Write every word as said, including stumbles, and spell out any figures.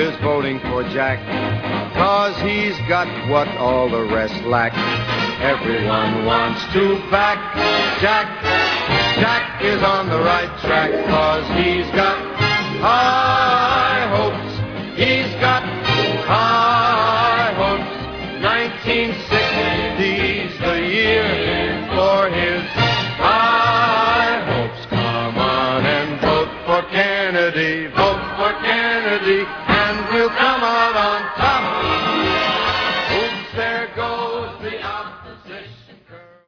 is voting for Jack, 'cause he's got what all the rest lack. Everyone wants to back Jack. Jack is on the right track, 'cause he's got a